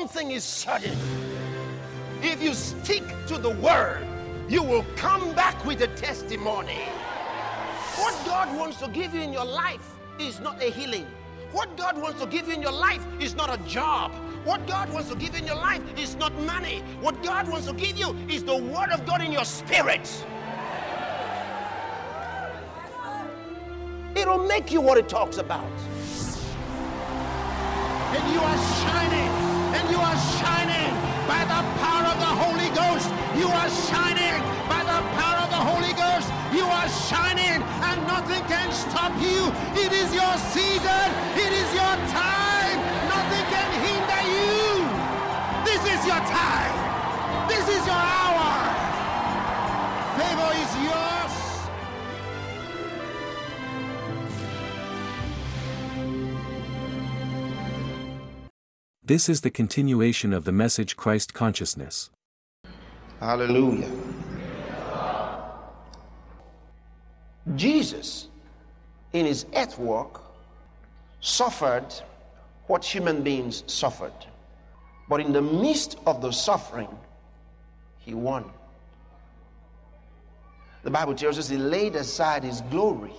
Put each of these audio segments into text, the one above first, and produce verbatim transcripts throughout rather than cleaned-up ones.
thing is certain. If you stick to the word, you will come back with a testimony. What God wants to give you in your life is not a healing. What God wants to give you in your life is not a job. What God wants to give you in your life is not money. What God wants to give you is the word of God in your spirit. It'll make you what it talks about. And you are shining, and you are shining by the power of the Holy Ghost. You are shining by the power of the Holy Ghost. You are shining, and nothing can stop you. It is your season. It is your time. Nothing can hinder you. This is your time. This is your hour. Favor is yours. This is the continuation of the message Christ Consciousness. Hallelujah. Jesus, in his earth walk, suffered what human beings suffered. But in the midst of the suffering, he won. The Bible tells us he laid aside his glory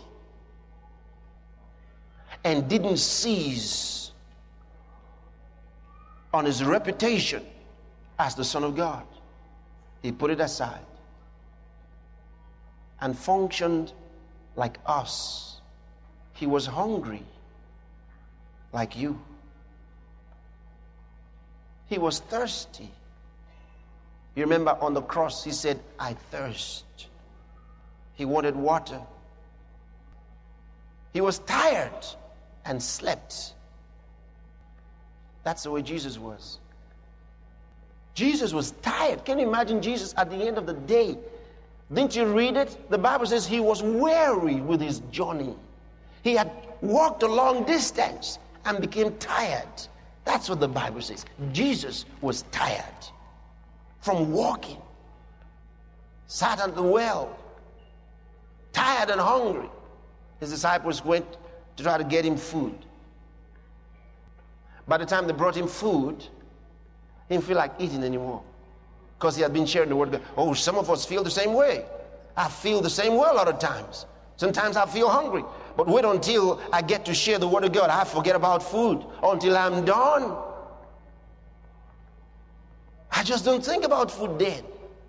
and didn't seize on his reputation as the Son of God. He put it aside and functioned like us. He was hungry like you. He was thirsty. You remember on the cross he said, I thirst. He wanted water. He was tired and slept. That's the way Jesus was. Jesus was tired. Can you imagine Jesus at the end of the day? Didn't you read it? The Bible says he was weary with his journey. He had walked a long distance and became tired. That's what the Bible says. Jesus was tired from walking. Sat at the well, tired and hungry. His disciples went to try to get him food. By the time they brought him food, he didn't feel like eating anymore because he had been sharing the word of God. Oh, some of us feel the same way. I feel the same way a lot of times. Sometimes I feel hungry, but wait until I get to share the word of God. I forget about food until I'm done. I just don't think about food then.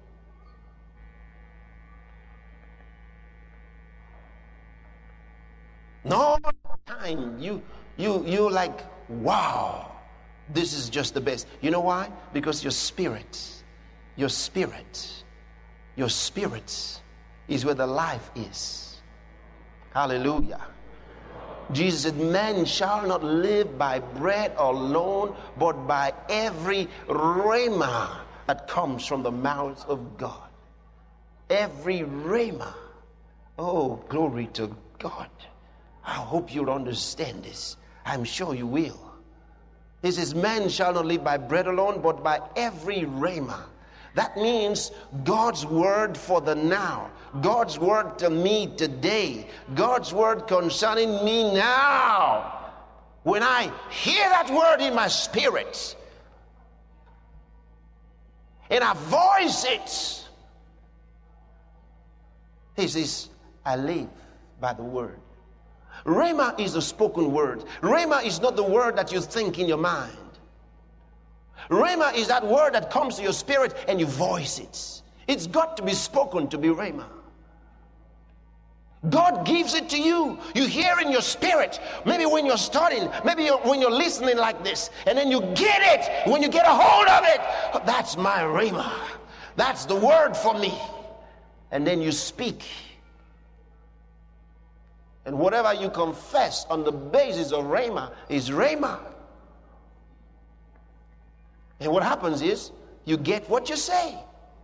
No time you you you like, wow, this is just the best. You know why? Because your spirit, your spirit, your spirit is where the life is. Hallelujah. Jesus said, man shall not live by bread alone, but by every rhema that comes from the mouth of God. Every rhema. Oh, glory to God. I hope you'll understand this. I'm sure you will. He says, man shall not live by bread alone, but by every rhema. That means God's word for the now. God's word to me today. God's word concerning me now. When I hear that word in my spirit and I voice it, he says, I live by the word. Rhema is the spoken word. Rhema is not the word that you think in your mind. Rhema is that word that comes to your spirit and you voice it. It's got to be spoken to be rhema. God gives it to you. You hear in your spirit. Maybe when you're studying, maybe you're, when you're listening like this, and then you get it. When you get a hold of it, that's my rhema. That's the word for me. And then you speak. And whatever you confess on the basis of rhema is rhema. And what happens is you get what you say.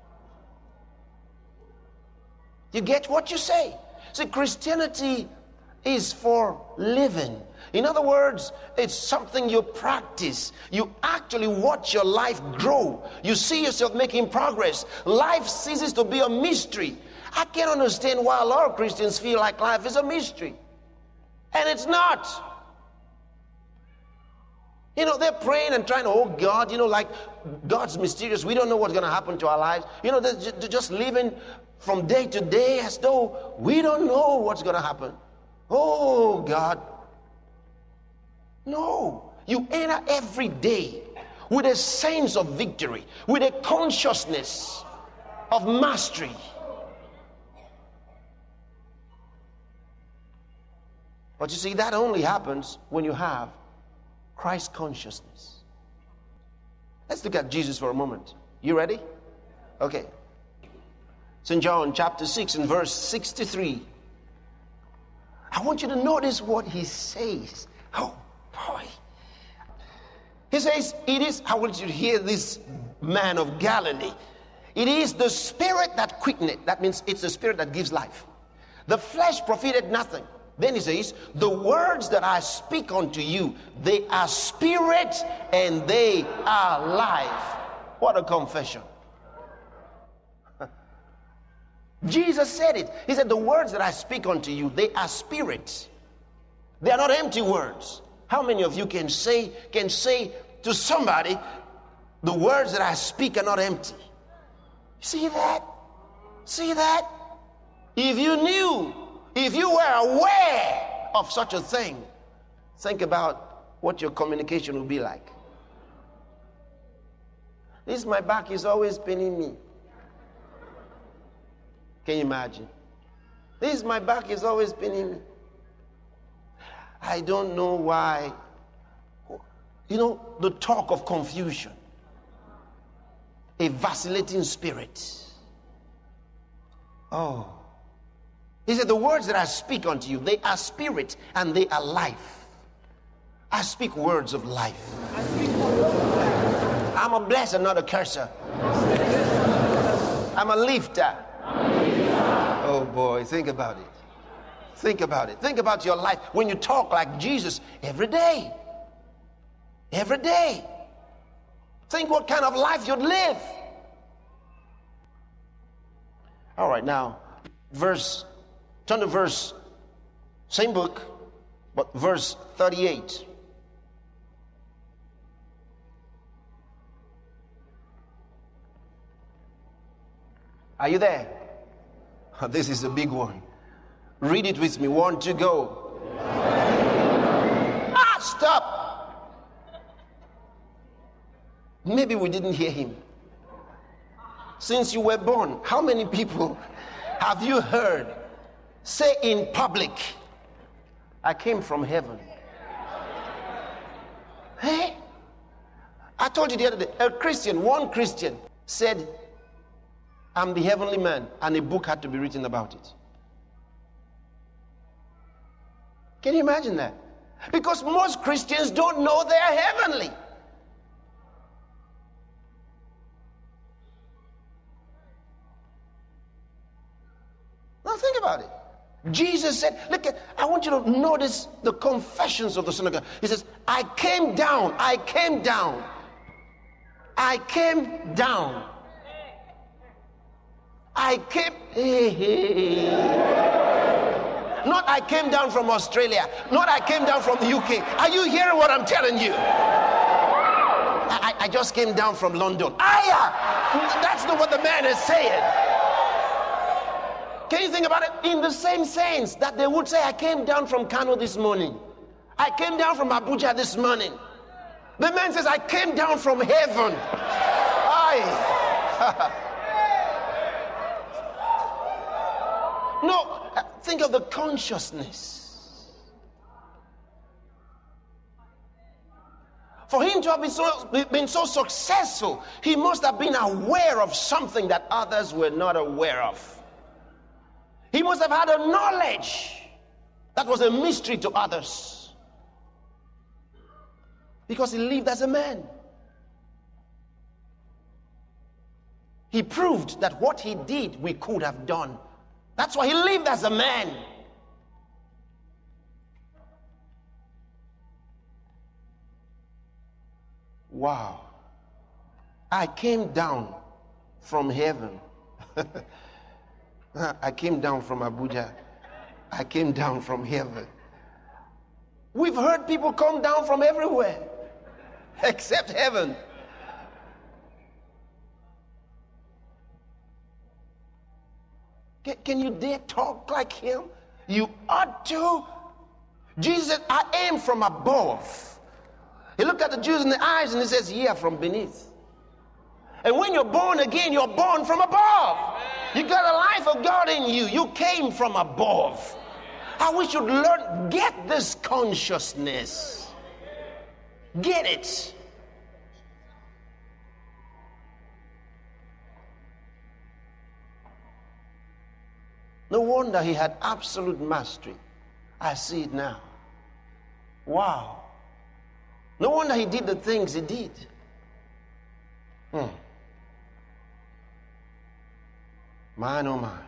You get what you say. See, Christianity is for living. In other words, it's something you practice. You actually watch your life grow. You see yourself making progress. Life ceases to be a mystery. I can't understand why a lot of Christians feel like life is a mystery. And it's not. You know, they're praying and trying to, oh God, you know, like God's mysterious. We don't know what's going to happen to our lives. You know, they're just living from day to day as though we don't know what's going to happen. Oh God. No. You enter every day with a sense of victory, with a consciousness of mastery. But you see, that only happens when you have Christ consciousness. Let's look at Jesus for a moment. You ready? Okay. Saint John chapter six and verse sixty-three. I want you to notice what he says. Oh boy. He says, it is, I want you to hear this man of Galilee. It is the spirit that quickeneth. That means it's the spirit that gives life. The flesh profited nothing. Then he says, the words that I speak unto you, they are spirit and they are life. What a confession. Jesus said it. He said, the words that I speak unto you, they are spirit. They are not empty words. How many of you can say, can say to somebody, the words that I speak are not empty? See that? See that? If you knew, if you were aware of such a thing, think about what your communication will be like. This, my back is always paining me. Can you imagine? This, my back is always paining me. I don't know why. You know, the talk of confusion, a vacillating spirit. Oh. He said, the words that I speak unto you, they are spirit and they are life. I speak words of life. I'm a blesser, not a curser. I'm a lifter. Oh boy, think about it. Think about it. Think about your life when you talk like Jesus every day. Every day. Think what kind of life you'd live. All right, now, verse, turn to verse, same book, but verse thirty-eight. Are you there? This is a big one. Read it with me. One to go. Ah, stop. Maybe we didn't hear him. Since you were born, how many people have you heard say in public, I came from heaven? Hey? I told you the other day, a Christian, one Christian said, I'm the heavenly man, and a book had to be written about it. Can you imagine that? Because most Christians don't know they're heavenly. Now think about it. Jesus said, look, at, I want you to notice the confessions of the Son of God. He says, I came down, I came down, I came down. I came, hey, hey. Not I came down from Australia, not I came down from the U K. Are you hearing what I'm telling you? I, I just came down from London. Aya! That's not what the man is saying. Can you think about it? In the same sense that they would say, I came down from Kano this morning. I came down from Abuja this morning. The man says, I came down from heaven. Aye. No, think of the consciousness. For him to have been so, been so successful, he must have been aware of something that others were not aware of. He must have had a knowledge that was a mystery to others. Because he lived as a man. He proved that what he did, we could have done. That's why he lived as a man. Wow. I came down from heaven. I came down from Abuja. I came down from heaven. We've heard people come down from everywhere. except heaven. Can, can you dare talk like him? You ought to. Jesus said, I am from above. He looked at the Jews in the eyes and he says, ye are from beneath. And when you're born again, you're born from above. You got a life of God in you. You came from above. How we should learn, get this consciousness. Get it. No wonder he had absolute mastery. I see it now. Wow. No wonder he did the things he did. Hmm. Mine, oh mine.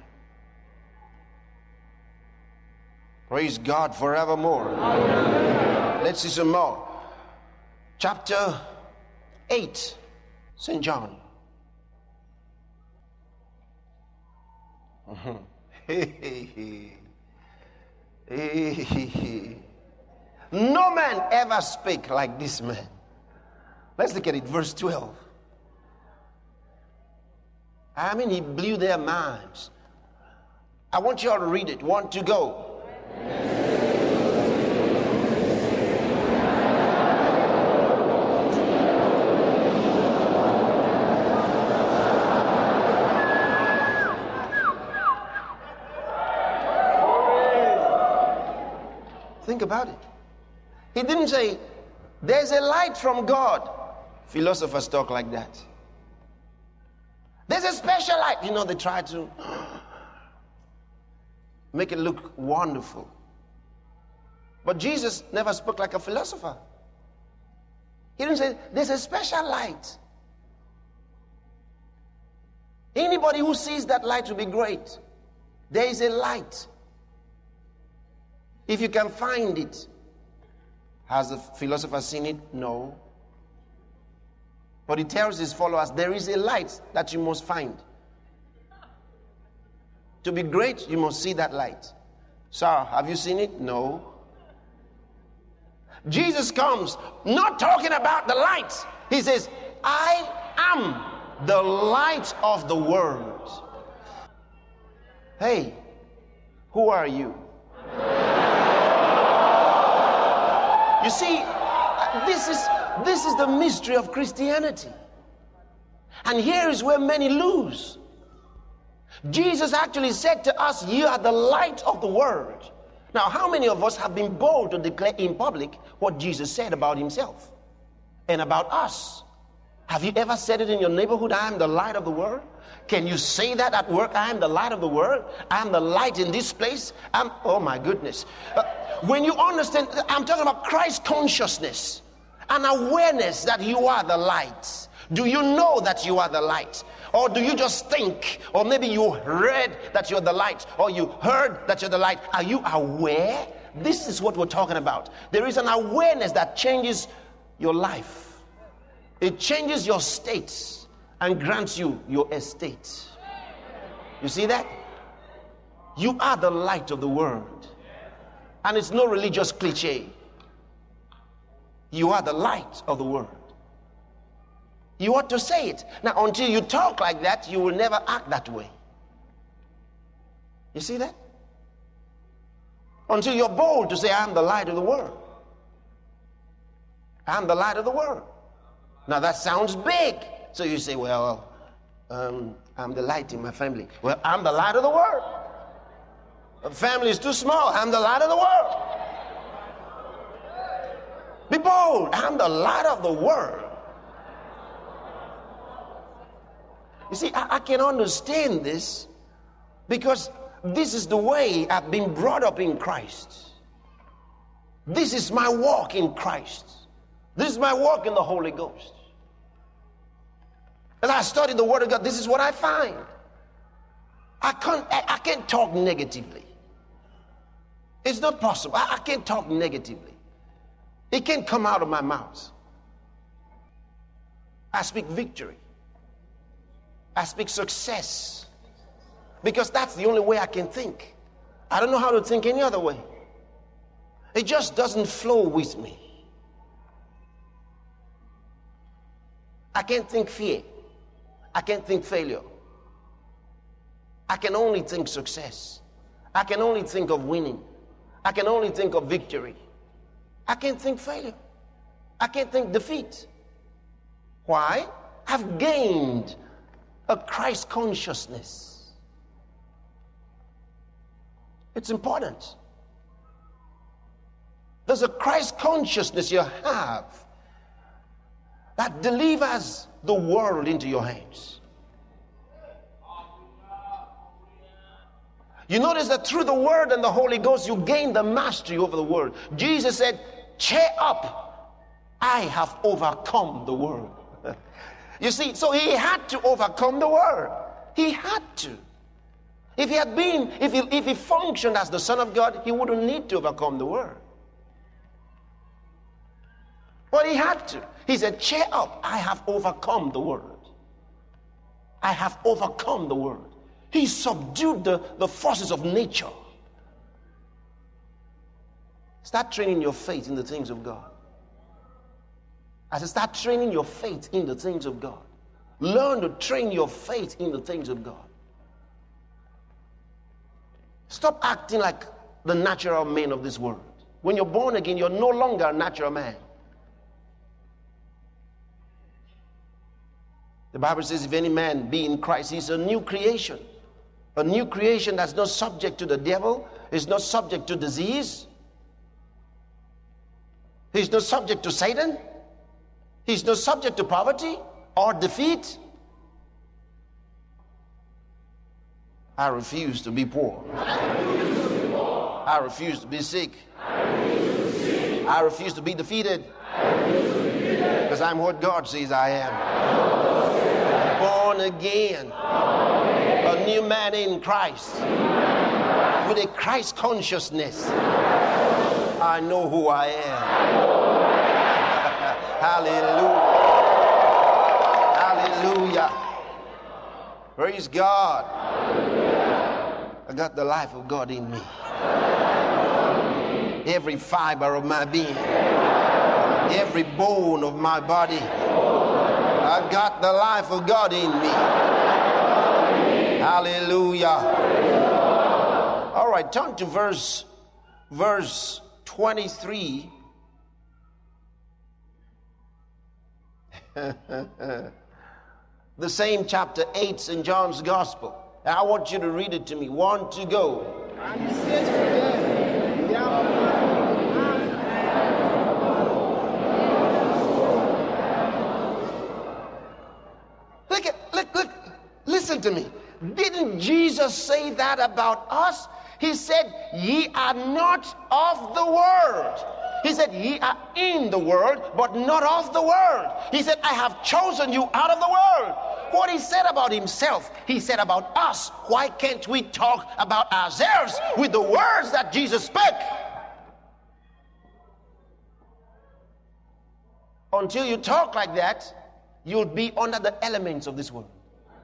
Praise God forevermore. Amen. Let's see some more. Chapter eight, Saint John. Mm-hmm. No man ever spake like this man. Let's look at it, verse twelve. I mean, he blew their minds. I want you all to read it. Want to go? Think about it. He didn't say, there's a light from God. Philosophers talk like that. There's a special light. You know, they try to make it look wonderful. But Jesus never spoke like a philosopher. He didn't say, there's a special light. Anybody who sees that light will be great. There is a light. If you can find it. Has the philosopher seen it? No. But he tells his followers, there is a light that you must find. To be great, you must see that light. Sir, have you seen it? No. Jesus comes not talking about the light. He says, I am the light of the world. Hey, who are you? You see, this is this is the mystery of Christianity. And here is where many lose. Jesus actually said to us, you are the light of the world. Now, how many of us have been bold to declare in public what Jesus said about himself and about us? Have you ever said it in your neighborhood, I am the light of the world? Can you say that at work, I am the light of the world? I am the light in this place? I'm, oh my goodness. Uh, when you understand, I'm talking about Christ consciousness, an awareness that you are the light. Do you know that you are the light? Or do you just think, or maybe you read that you're the light, or you heard that you're the light? Are you aware? This is what we're talking about. There is an awareness that changes your life. It changes your states and grants you your estate. You see that? You are the light of the world. And it's no religious cliche. You are the light of the world. You ought to say it. Now, until you talk like that, you will never act that way. You see that? Until you're bold to say, I'm the light of the world. I'm the light of the world. Now, that sounds big. So you say, well, um, I'm the light in my family. Well, I'm the light of the world. The family is too small. I'm the light of the world. Be bold. I'm the light of the world. You see, I, I can understand this because this is the way I've been brought up in Christ. This is my walk in Christ. This is my walk in the Holy Ghost. As I study the Word of God, this is what I find. I can't, I, I can't talk negatively. It's not possible. I, I can't talk negatively. It can't come out of my mouth. I speak victory. I speak success. Because that's the only way I can think. I don't know how to think any other way. It just doesn't flow with me. I can't think fear. I can't think failure. I can only think success. I can only think of winning. I can only think of victory. I can't think failure. I can't think defeat. Why? I've gained a Christ consciousness. It's important. There's a Christ consciousness you have that delivers the world into your hands. You notice that through the Word and the Holy Ghost, you gain the mastery over the world. Jesus said, cheer up, I have overcome the world. You see, so he had to overcome the world. He had to. If he had been, if he, if he functioned as the Son of God, he wouldn't need to overcome the world. But he had to. He said, cheer up, I have overcome the world. I have overcome the world. He subdued the, the forces of nature. Start training your faith in the things of God. I said, start training your faith in the things of God. Learn to train your faith in the things of God. Stop acting like the natural man of this world. When you're born again, you're no longer a natural man. The Bible says, if any man be in Christ, he's a new creation. A new creation that's not subject to the devil, is not subject to disease. He's not subject to Satan. He's not subject to poverty or defeat. I refuse to be poor. I refuse to be sick. I refuse to be defeated. Because I'm what God says I am. Born again. A new man in Christ. With a Christ consciousness. I know who I am. Hallelujah. Hallelujah. Praise God. I got the life of God in me. Every fiber of my being, every bone of my body, I got the life of God in me. Hallelujah. All right, turn to verse verse twenty-three. The same chapter eight in John's Gospel. And I want you to read it to me. One to go. Look at, look, look, listen to me. Didn't Jesus say that about us? He said, ye are not of the world. He said, ye are in the world, but not of the world. He said, I have chosen you out of the world. What he said about himself, he said about us. Why can't we talk about ourselves with the words that Jesus spoke? Until you talk like that, you'll be under the elements of this world.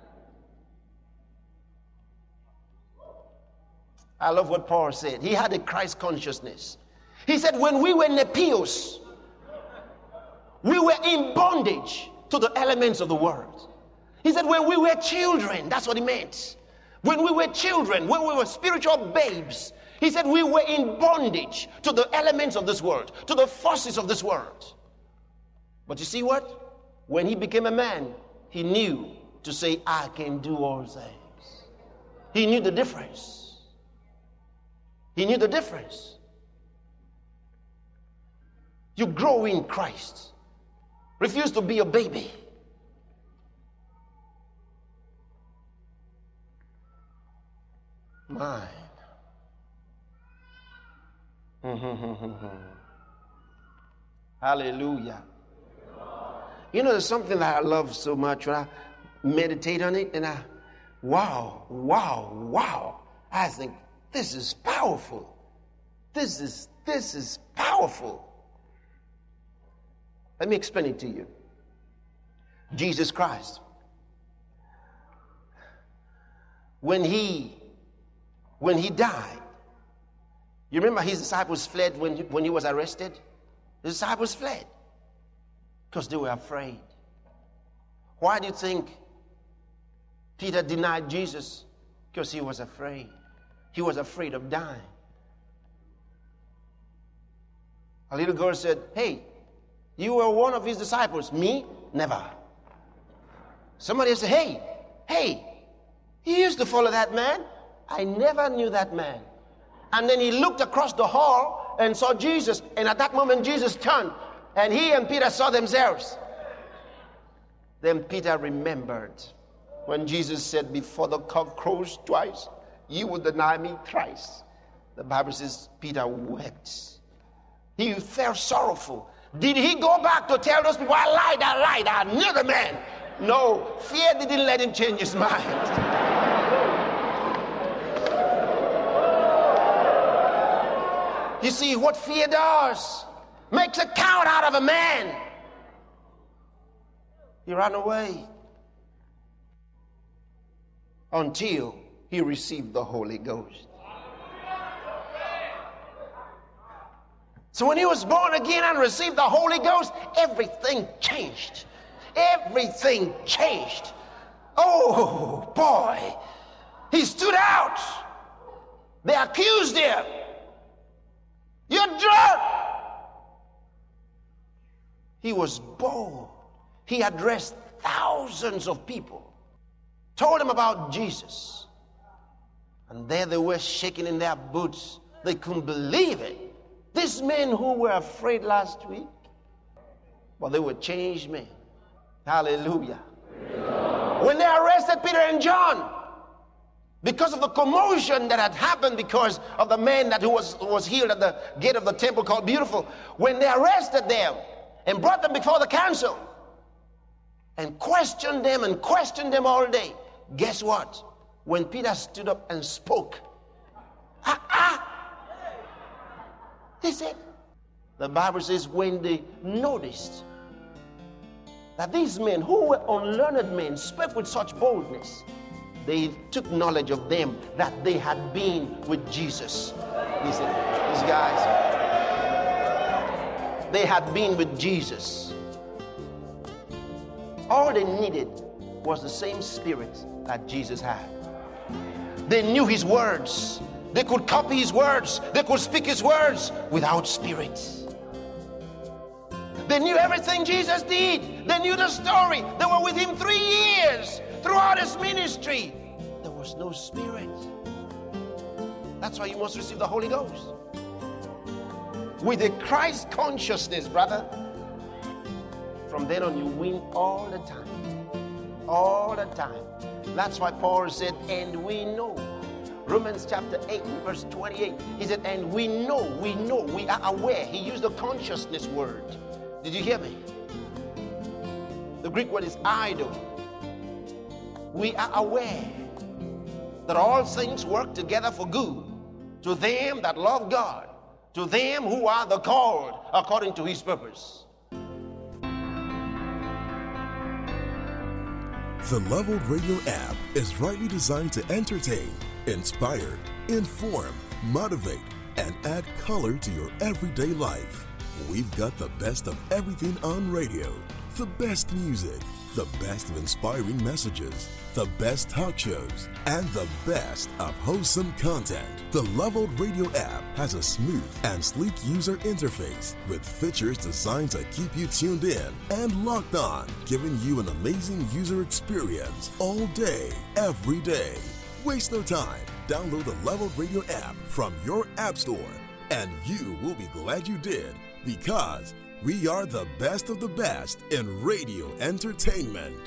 I love what Paul said. He had a Christ consciousness. He said, when we were nepios, we were in bondage to the elements of the world. He said, when we were children, that's what he meant. When we were children, when we were spiritual babes, he said we were in bondage to the elements of this world, to the forces of this world. But you see what? When he became a man, he knew to say, I can do all things. He knew the difference. He knew the difference. You grow in Christ. Refuse to be a baby. Mine. Hallelujah. You know, there's something that I love so much when I meditate on it and I, wow, wow, wow. I think this is powerful. This is, this is powerful. Let me explain it to you. Jesus Christ, when he when he died, you remember his disciples fled when he, when he was arrested? The disciples fled because they were afraid. Why do you think Peter denied Jesus? Because he was afraid. He was afraid of dying. A little girl said, hey, you were one of his disciples. Me? Never. Somebody said, hey, hey, he used to follow that man. I never knew that man. And then he looked across the hall and saw Jesus. And at that moment, Jesus turned. And he and Peter saw themselves. Then Peter remembered when Jesus said, before the cock crows twice, you will deny me thrice. The Bible says Peter wept. He felt sorrowful. Did he go back to tell those people, I lied, I lied, I knew the man? No, fear didn't let him change his mind. You see what fear does? Makes a coward out of a man. He ran away until he received the Holy Ghost. So when he was born again and received the Holy Ghost, everything changed. Everything changed. Oh, boy. He stood out. They accused him. You're drunk. He was bold. He addressed thousands of people. Told them about Jesus. And there they were shaking in their boots. They couldn't believe it. These men who were afraid last week, but they were changed men. Hallelujah. Yeah. When they arrested Peter and John, because of the commotion that had happened because of the man that who was, was healed at the gate of the temple called Beautiful, when they arrested them and brought them before the council and questioned them and questioned them all day, guess what? When Peter stood up and spoke, ah, ah, they said, the Bible says when they noticed that these men who were unlearned men spoke with such boldness, they took knowledge of them that they had been with Jesus. Listen, these guys, they had been with Jesus. All they needed was the same spirit that Jesus had. They knew his words. They could copy his words. They could speak his words without spirit. They knew everything Jesus did. They knew the story. They were with him three years throughout his ministry. There was no spirit. That's why you must receive the Holy Ghost. With a Christ consciousness, brother, from then on you win all the time. All the time. That's why Paul said, and we know. Romans chapter eight, verse twenty-eight. He said, and we know, we know, we are aware. He used the consciousness word. Did you hear me? The Greek word is idol. We are aware that all things work together for good to them that love God, to them who are the called according to his purpose. The Leveled Radio app is rightly designed to entertain, inspire, inform, motivate, and add color to your everyday life. We've got the best of everything on radio, the best music, the best of inspiring messages, the best talk shows, and the best of wholesome content. The Leveled Radio app has a smooth and sleek user interface with features designed to keep you tuned in and locked on, giving you an amazing user experience all day, every day. Waste no time. Download the Leveled Radio app from your app store, and you will be glad you did, because we are the best of the best in radio entertainment.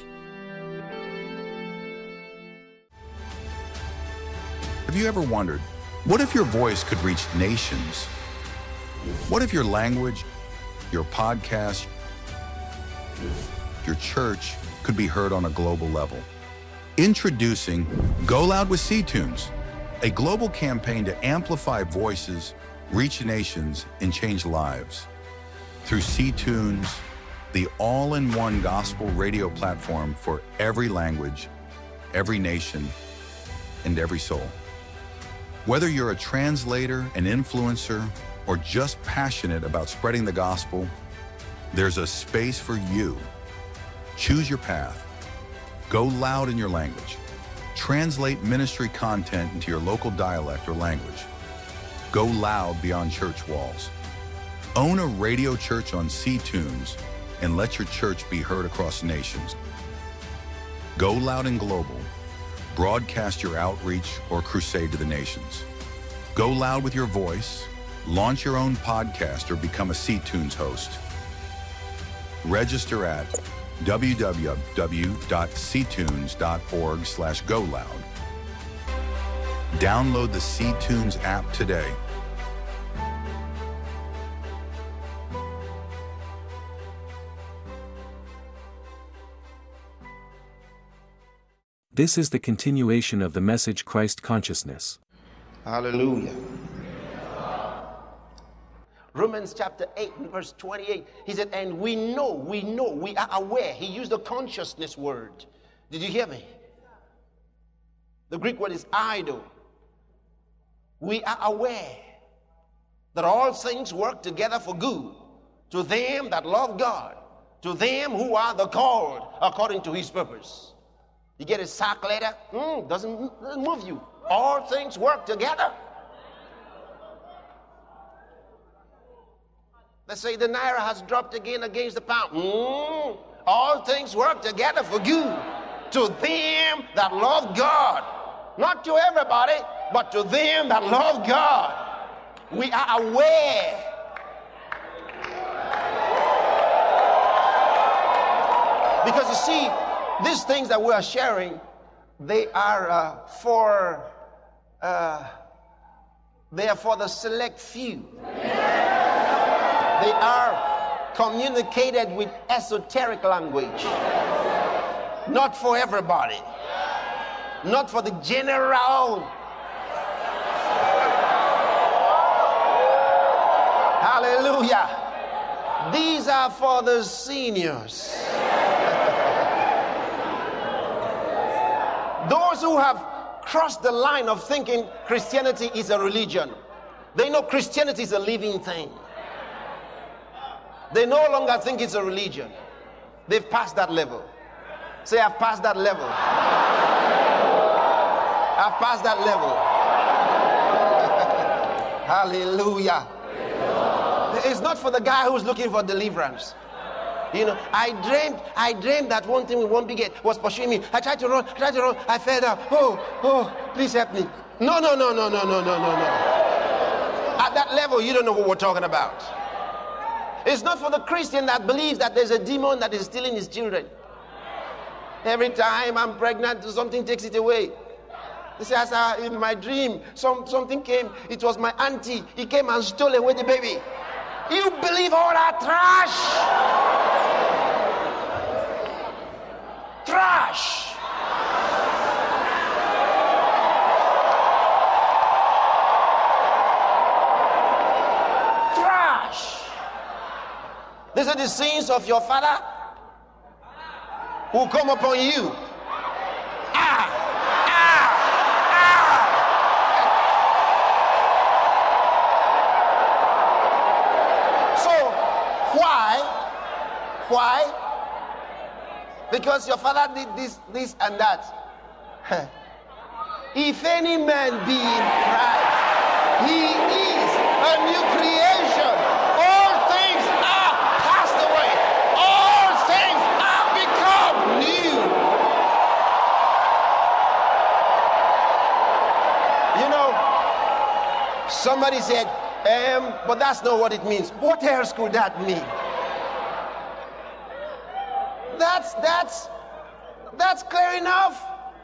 Have you ever wondered, what if your voice could reach nations? What if your language, your podcast, your church could be heard on a global level? Introducing Go Loud with C-Tunes, a global campaign to amplify voices, reach nations, and change lives. Through C-Tunes, the all-in-one gospel radio platform for every language, every nation, and every soul. Whether you're a translator, an influencer, or just passionate about spreading the gospel, there's a space for you. Choose your path. Go loud in your language. Translate ministry content into your local dialect or language. Go loud beyond church walls. Own a radio church on C-Tunes and let your church be heard across nations. Go loud and global. Broadcast your outreach or crusade to the nations. Go loud with your voice. Launch your own podcast or become a C-Tunes host. Register at w w w dot c tunes dot org slash go loud. Download the C-Tunes app today. This is the continuation of the message Christ Consciousness. Hallelujah. Romans chapter eight and verse twenty-eight, he said, and we know, we know, we are aware. He used the consciousness word. Did you hear me? The Greek word is eido. We are aware that all things work together for good to them that love God, to them who are the called according to his purpose. You get a sock letter, mm, doesn't, doesn't move you. All things work together. Let's say the naira has dropped again against the pound. Mm, all things work together for good to them that love God. Not to everybody, but to them that love God. We are aware. Because you see, these things that we are sharing, they are uh, for uh, they are for the select few. They are communicated with esoteric language. Not for everybody. Not for the general. Hallelujah. These are for the seniors. Those who have crossed the line of thinking Christianity is a religion. They know Christianity is a living thing. They no longer think it's a religion. They've passed that level. Say, I've passed that level. I've passed that level. Hallelujah. It's not for the guy who's looking for deliverance. You know, I dreamed, I dreamed that one thing with one big head was pursuing me. I tried to run, I tried to run, I fell down. Oh, oh, please help me. No, no, no, no, no, no, no, no, no. At that level, you don't know what we're talking about. It's not for the Christian that believes that there's a demon that is stealing his children. Every time I'm pregnant, something takes it away. He says, uh, in my dream, some, something came. It was my auntie. He came and stole away the baby. You believe all that trash? Trash. These are the sins of your father who come upon you. Ah, ah, ah. So, why? Why? Because your father did this, this, and that. If any man be in Christ, he is a new creation. All things are passed away. All things are become new. You know, somebody said, um, but that's not what it means. What else could that mean? That's, that's, that's clear enough.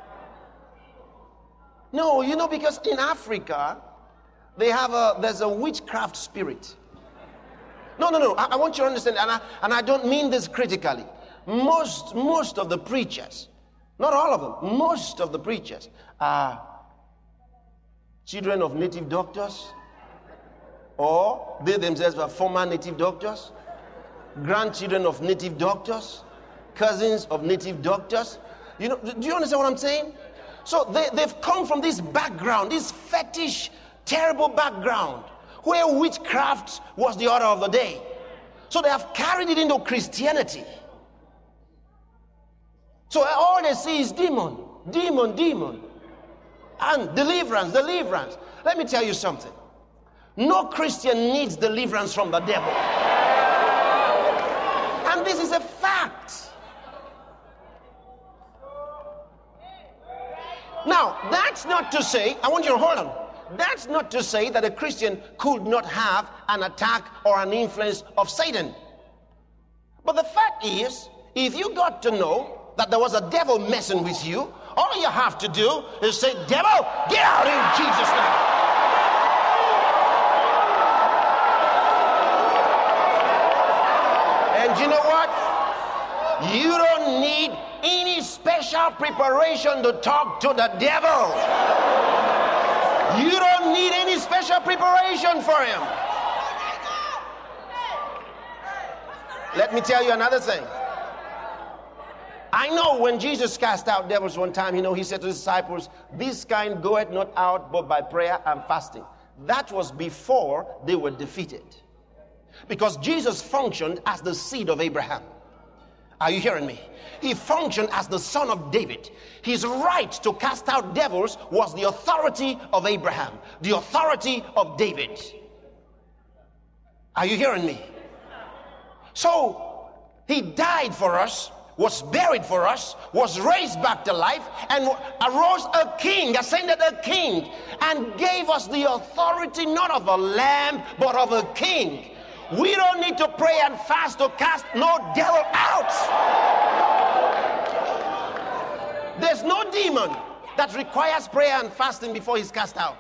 No, you know, because in Africa, they have a, there's a witchcraft spirit. No, no, no, I, I want you to understand, and I, and I don't mean this critically. Most, most of the preachers, not all of them, most of the preachers are children of native doctors, or they themselves are former native doctors, grandchildren of native doctors, cousins of native doctors. You know, do you understand what I'm saying? So they, they've come from this background, this fetish, terrible background, where witchcraft was the order of the day. So they have carried it into Christianity. So all they see is demon, demon, demon. And deliverance, deliverance. Let me tell you something. No Christian needs deliverance from the devil. And this is a fact. Now, that's not to say, I want you to hold on. That's not to say that a Christian could not have an attack or an influence of Satan. But the fact is, if you got to know that there was a devil messing with you, all you have to do is say, devil, get out in Jesus' name. And you know what? You don't need any special preparation to talk to the devil. You don't need any special preparation for him. Let me tell you another thing. I know when Jesus cast out devils one time, you know, he said to his disciples, this kind goeth not out but by prayer and fasting. That was before they were defeated. Because Jesus functioned as the seed of Abraham. Are you hearing me? He functioned as the son of David. His right to cast out devils was the authority of Abraham, the authority of David. Are you hearing me? So, he died for us, was buried for us, was raised back to life, and arose a king, ascended a king, and gave us the authority not of a lamb, but of a king. We don't need to pray and fast to cast no devil out. There's no demon that requires prayer and fasting before he's cast out.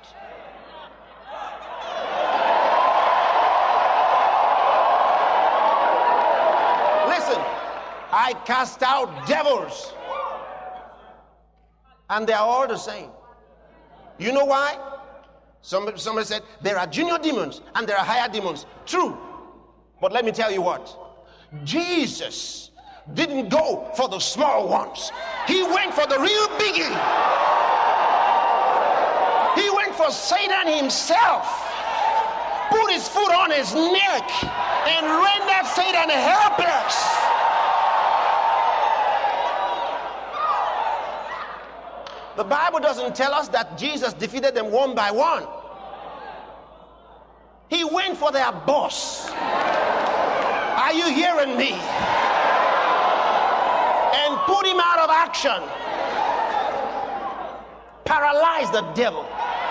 Listen, I cast out devils, and they are all the same. You know why? Somebody, somebody said there are junior demons and there are higher demons. True. But let me tell you what. Jesus didn't go for the small ones. He went for the real biggie. He went for Satan himself. Put his foot on his neck and rendered Satan helpless. The Bible doesn't tell us that Jesus defeated them one by one. He went for their boss. Are you hearing me? And put him out of action. Paralyze the devil.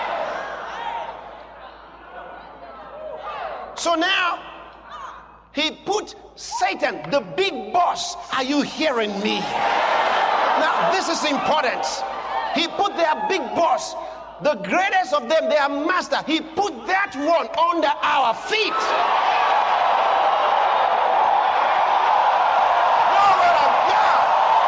So now, he put Satan, the big boss. Are you hearing me? Now, this is important. He put their big boss, the greatest of them, their master, he put that one under our feet. Glory to God.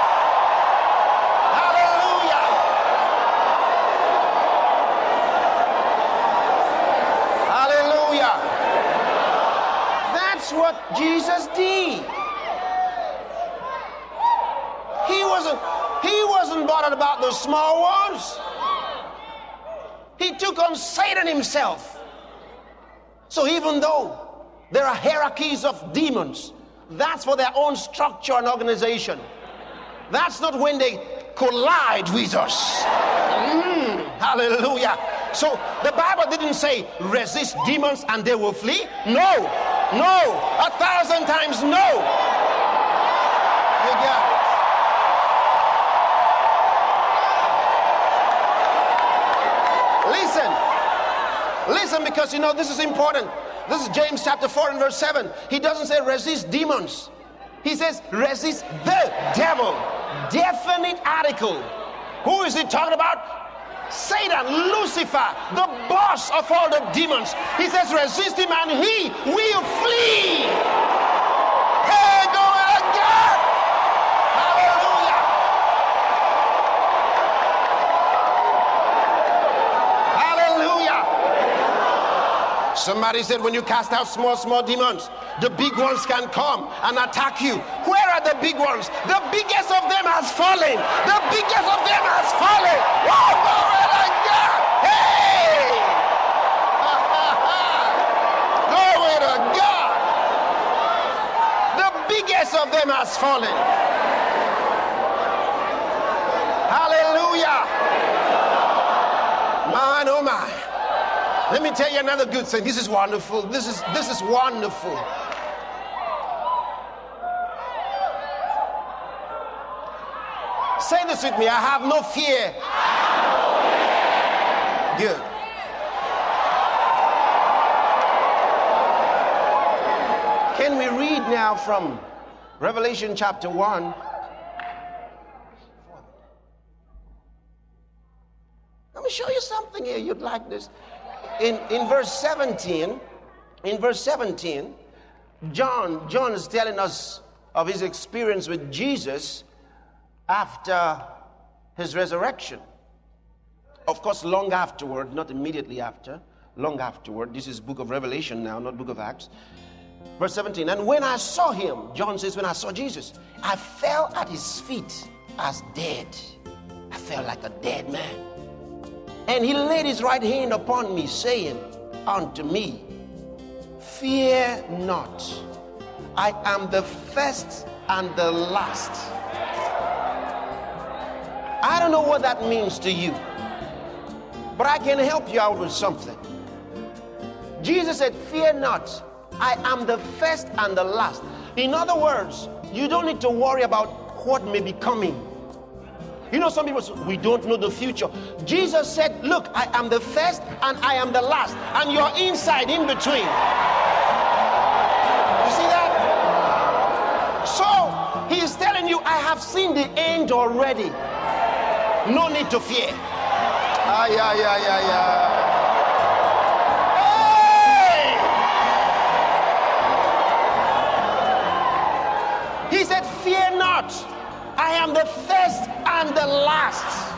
Hallelujah. Hallelujah. That's what Jesus did. He wasn't He wasn't bothered about the small ones. He took on Satan himself. So even though there are hierarchies of demons, that's for their own structure and organization. That's not when they collide with us. Mm, hallelujah. So the Bible didn't say resist demons and they will flee. No, no, a thousand times no. You got it. Listen, listen, because you know this is important. This is James chapter four and verse seven. He doesn't say resist demons. He says resist the devil. Definite article. Who is he talking about? Satan, Lucifer, the boss of all the demons. He says resist him and he will flee. Hey, glory to God. Hallelujah. Somebody said when you cast out small, small demons, the big ones can come and attack you. Where are the big ones? The biggest of them has fallen. The biggest of them has fallen. Oh, glory to God. Hey! Glory to God. The biggest of them has fallen. my. Let me tell you another good thing. This is wonderful. This is this is wonderful. Say this with me. I have no fear. Good. Can we read now from Revelation chapter one? Let me show you something here. You'd like this. In, in verse seventeen, in verse seventeen, John, John is telling us of his experience with Jesus after his resurrection. Of course, long afterward, not immediately after, long afterward. This is book of Revelation now, not book of Acts. Verse seventeen, and when I saw him, John says, when I saw Jesus, I fell at his feet as dead. I felt like a dead man. And he laid his right hand upon me, saying unto me, fear not. I am the first and the last. I don't know what that means to you, but I can help you out with something. Jesus said, fear not. I am the first and the last. In other words, you don't need to worry about what may be coming. You know, some people say, we don't know the future. Jesus said, look, I am the first and I am the last. And you're inside, in between. You see that? So, he is telling you, I have seen the end already. No need to fear. Ah, yeah, yeah, yeah, yeah. Hey! He said, fear not. I am the first and the last.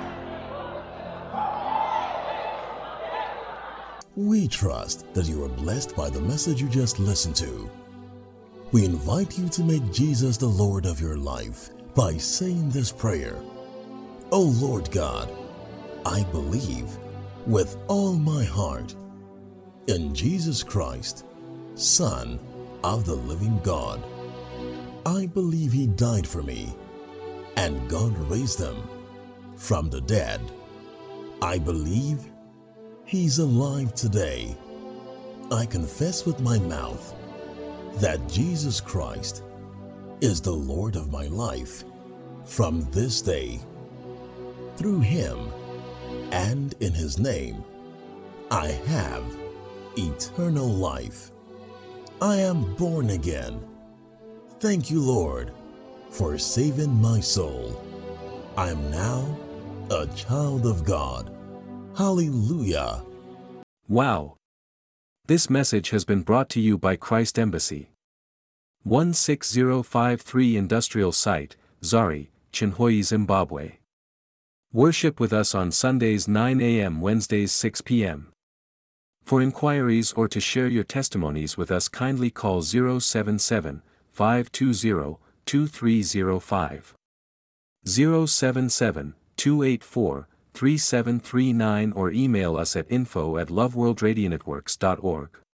We trust that you are blessed by the message you just listened to. We invite you to make Jesus the Lord of your life by saying this prayer. O Lord God, I believe with all my heart in Jesus Christ, Son of the living God. I believe he died for me, and God raised him from the dead. I believe he's alive today. I confess with my mouth that Jesus Christ is the Lord of my life from this day. Through him and in his name, I have eternal life. I am born again. Thank you, Lord, for saving my soul. I am now a child of God. Hallelujah. Wow. This message has been brought to you by Christ Embassy. one six zero five three Industrial Site, Zari, Chinhoyi, Zimbabwe. Worship with us on Sundays nine a m Wednesdays six p m For inquiries or to share your testimonies with us, kindly call zero seven seven, five two zero, two three zero five, zero seven seven, two eight four, three seven three nine, or email us at info at loveworldradionetworks dot org.